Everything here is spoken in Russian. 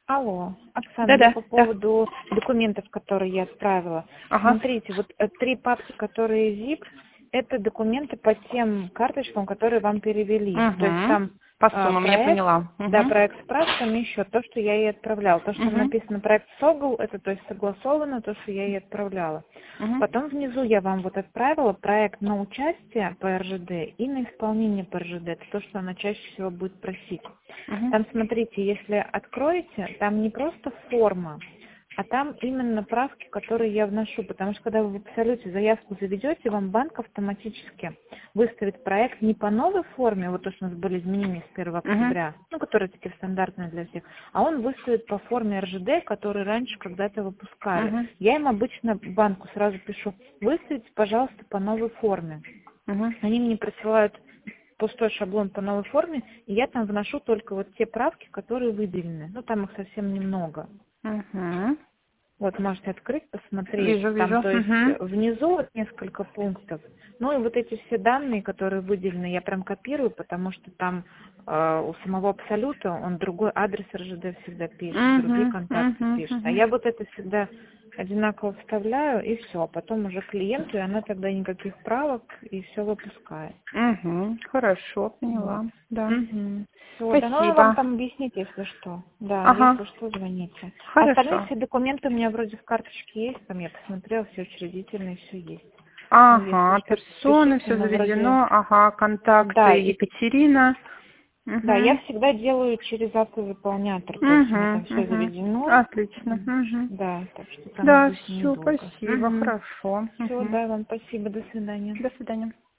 Алло, Оксана, я Да-да, по да. поводу документов, которые я отправила. Ага. Смотрите, вот 3 папки, которые zip, это документы по тем карточкам, которые вам перевели. То есть Угу. там По суммам, я проект, поняла. да, Угу. проект справ, там еще то, что я ей отправляла. То, что там Угу. написано проект СОГЛ, это то есть согласовано, то, что я ей отправляла. Угу. Потом внизу я вам вот отправила проект на участие по РЖД и на исполнение по РЖД. Это то, что она чаще всего будет просить. Угу. Там, смотрите, если откроете, там не просто форма, а там именно правки, которые я вношу. Потому что когда вы в Абсолюте заявку заведете, вам банк автоматически выставит проект не по новой форме, вот то, что у нас были изменения с 1 Угу. октября, ну, которые такие стандартные для всех, а он выставит по форме РЖД, который раньше когда-то выпускали. Угу. Я им обычно банку сразу пишу: выставите, пожалуйста, по новой форме. Угу. Они мне присылают пустой шаблон по новой форме, и я там вношу только вот те правки, которые выделены. Ну, там их совсем немного. Угу. Вот, можете открыть, посмотреть. Вижу, Там, вижу. то есть, Угу. внизу вот несколько пунктов. Ну, и вот эти все данные, которые выделены, я прям копирую, потому что там у самого Абсолюта он другой адрес РЖД всегда пишет, другие Угу. контакты Угу. пишет. А Угу. я вот это всегда одинаково вставляю, и все. А потом уже клиенту, и она тогда никаких правок, и все выпускает. Угу. Хорошо, Вот. поняла. Да. Угу. Все, да, ну она вам Спасибо. там объяснит, если что. Да, Ага. если что, звоните. Остальные Хорошо. все документы у меня вроде в карточке есть, там я посмотрела, все учредительные, все есть. Ну, если Ага, что, персоны, пишите, все но вроде... заведено. Ага, контакты Да, и Екатерина. да, я Угу. всегда делаю через автозаполнятор, то есть у меня там Угу. все Угу. заведено. Отлично. Угу. Да, так что там Да, будет все, недолго. спасибо, хорошо. Все, Угу. да, вам спасибо, до свидания. До свидания.